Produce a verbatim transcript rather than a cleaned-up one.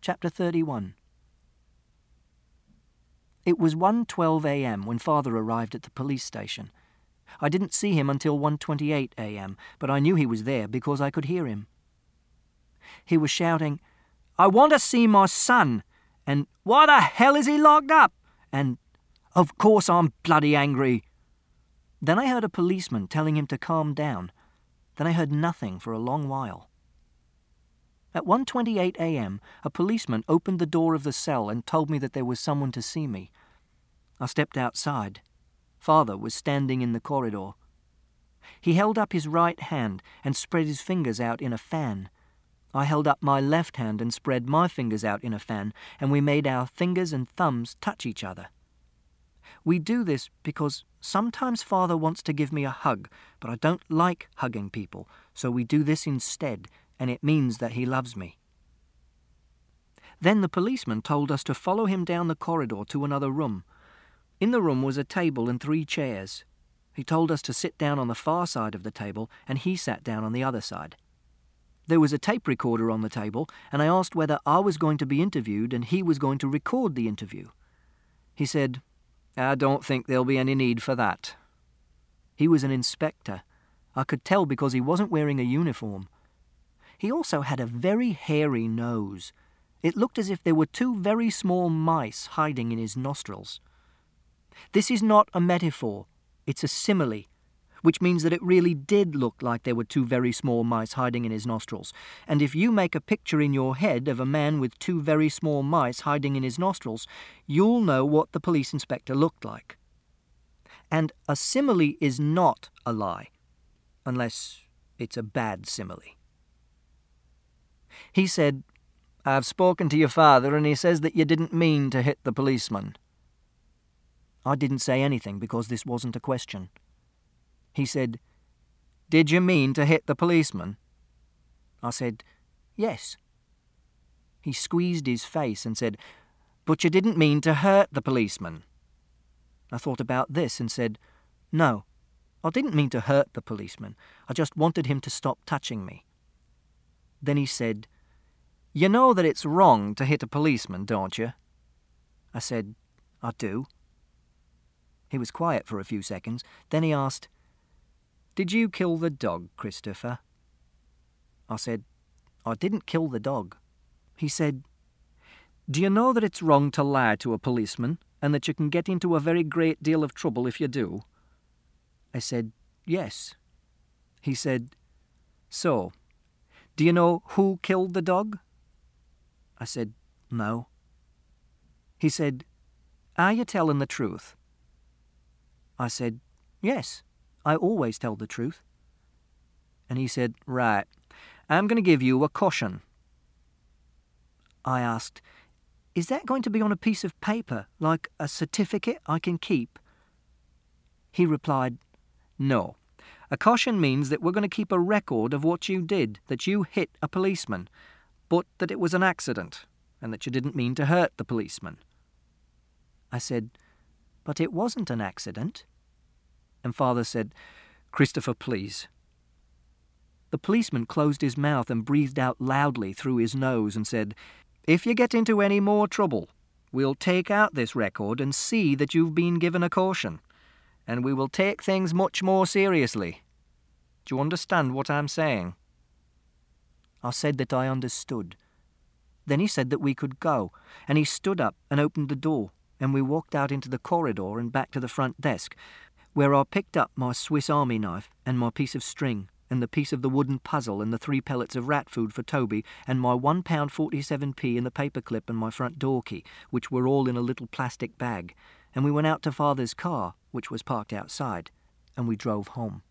Chapter thirty-one. It was one twelve a m when Father arrived at the police station. I didn't see him until one twenty-eight a m, but I knew he was there because I could hear him. He was shouting, "I want to see my son," and "Why the hell is he locked up?" and "Of course I'm bloody angry." Then I heard a policeman telling him to calm down. Then I heard nothing for a long while. At one twenty-eight a m, a policeman opened the door of the cell and told me that there was someone to see me. I stepped outside. Father was standing in the corridor. He held up his right hand and spread his fingers out in a fan. I held up my left hand and spread my fingers out in a fan, and we made our fingers and thumbs touch each other. We do this because sometimes Father wants to give me a hug, but I don't like hugging people, so we do this instead, and it means that he loves me. Then the policeman told us to follow him down the corridor to another room. In the room was a table and three chairs. He told us to sit down on the far side of the table, and he sat down on the other side. There was a tape recorder on the table, and I asked whether I was going to be interviewed and he was going to record the interview. He said, "I don't think there'll be any need for that." He was an inspector. I could tell because he wasn't wearing a uniform. He also had a very hairy nose. It looked as if there were two very small mice hiding in his nostrils. This is not a metaphor, it's a simile, which means that it really did look like there were two very small mice hiding in his nostrils. And if you make a picture in your head of a man with two very small mice hiding in his nostrils, you'll know what the police inspector looked like. And a simile is not a lie, unless it's a bad simile. He said, "I've spoken to your father and he says that you didn't mean to hit the policeman." I didn't say anything because this wasn't a question. He said, "Did you mean to hit the policeman?" I said, "Yes." He squeezed his face and said, "But you didn't mean to hurt the policeman." I thought about this and said, "No, I didn't mean to hurt the policeman. I just wanted him to stop touching me." Then he said, "You know that it's wrong to hit a policeman, don't you?" I said, "I do." He was quiet for a few seconds. Then he asked, "Did you kill the dog, Christopher?" I said, "I didn't kill the dog." He said, "Do you know that it's wrong to lie to a policeman and that you can get into a very great deal of trouble if you do?" I said, "Yes." He said, "So, do you know who killed the dog?" I said, "No." He said, "Are you telling the truth?" I said, "Yes, I always tell the truth." And he said, "Right, I'm going to give you a caution." I asked, "Is that going to be on a piece of paper, like a certificate I can keep?" He replied, "No. A caution means that we're going to keep a record of what you did, that you hit a policeman, but that it was an accident, and that you didn't mean to hurt the policeman." I said, "But it wasn't an accident." And Father said, "Christopher, please." The policeman closed his mouth and breathed out loudly through his nose and said, "If you get into any more trouble, we'll take out this record and see that you've been given a caution, and we will take things much more seriously. Do you understand what I'm saying?" I said that I understood. Then he said that we could go, and he stood up and opened the door, and we walked out into the corridor and back to the front desk, where I picked up my Swiss Army knife and my piece of string and the piece of the wooden puzzle and the three pellets of rat food for Toby and my one pound forty-seven p and the paperclip and my front door key, which were all in a little plastic bag, and we went out to Father's car, which was parked outside, and we drove home.